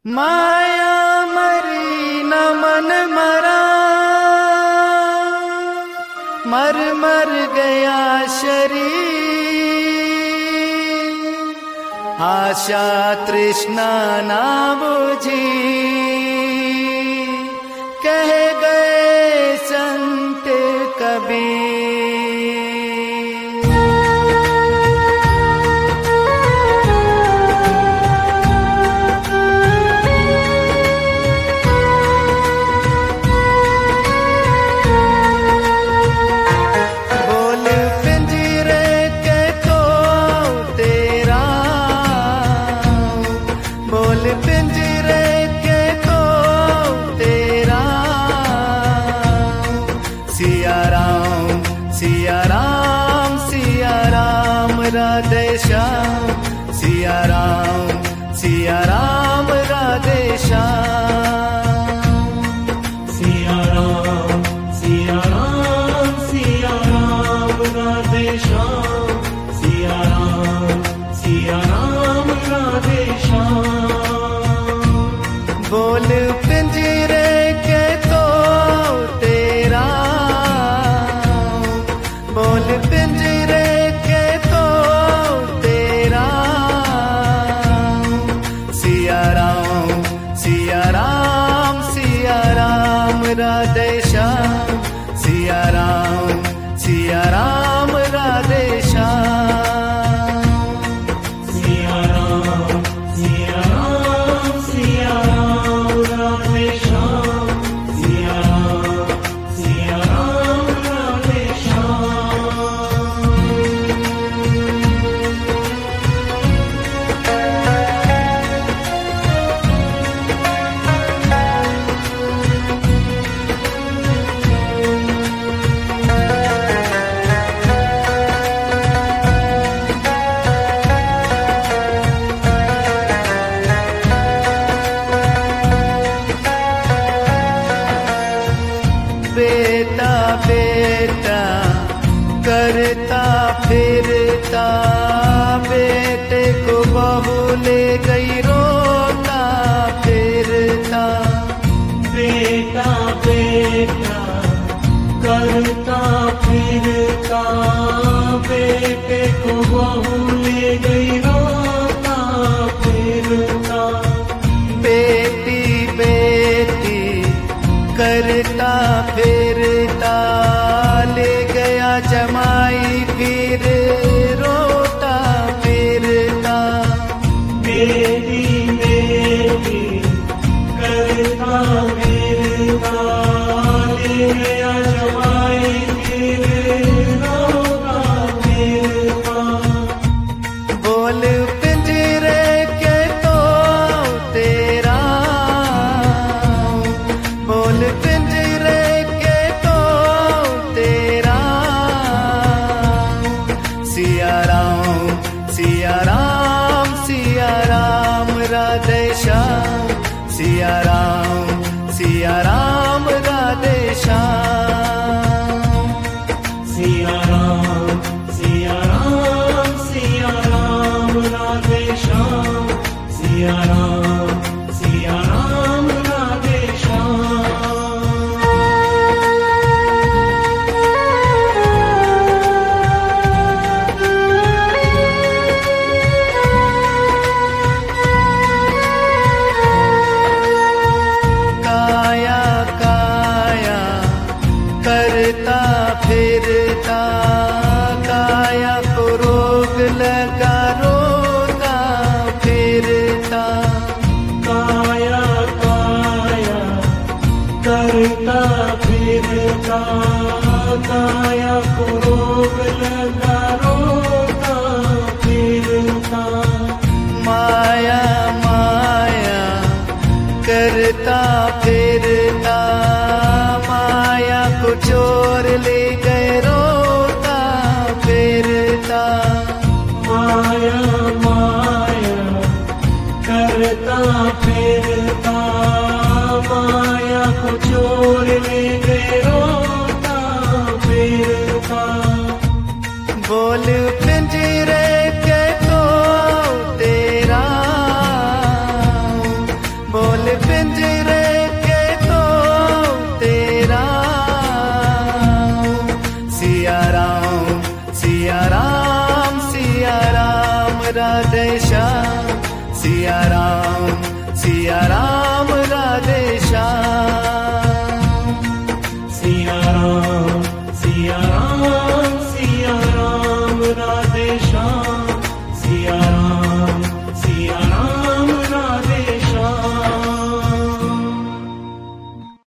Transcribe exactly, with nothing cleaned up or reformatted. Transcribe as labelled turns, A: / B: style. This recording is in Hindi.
A: माया मरी न मन मरा, मर मर गया शरीर। आशा तृष्णा ना बुझी, कह गए संत कबीर। सिया राम सिया राम सिया राम राधे श्याम, सिया राम सिया राम राधे श्याम।
B: सिया राम सिया राम सिया राम राधे श्याम, सिया राम सिया राम राधे श्याम।
A: बोल पिंजरे के तो तेरा, बोल पिंजरे के तो तेरा। सिया राम सिया राम सिया राम राधे श्याम, सिया राम सिया राम राधे श्याम।
B: सिया राम सिया राम सिया राम राधे श्याम, सिया राम सिया राम राधे श्याम।
A: बेटा बेटा करता फिरता, बेटे को बहू ले गई रोता फिरता।
B: बेटा बेटा करता फिरता, बेटे को बहू ले गई रोता फिरता।
A: बेटी बेटी करता फिरता, ले गया जमाई फिर रोता फिरता।
B: बेटी बेटी करता फिरता, ले गया जमाई फिर रोता फिरता।
A: बोल पिंजरे के तो तेरा, बोल पिंजरे के तो तेरा। सिया राम सिया राम सिया राम राधे श्याम, सिया राम सिया राम राधे श्याम।
B: सिया राम सिया राम सिया राम राधे श्याम, सिया राम सिया राम राधे श्याम।
A: काया काया करता फिरता, काया को रोग लगा रोता फिरता।
B: काया काया करता फिरता, काया को रोग लगा रोता फिरता।
A: माया माया करता फिरता, माया को चोर ले गए रोता फिरता।
B: माया माया करता फिरता, माया को चोर ले गए रोता फिरता।
A: बोल पिंजरे के तो तेरा, सिया राम सिया राम राधे श्याम सिया राम सिया राम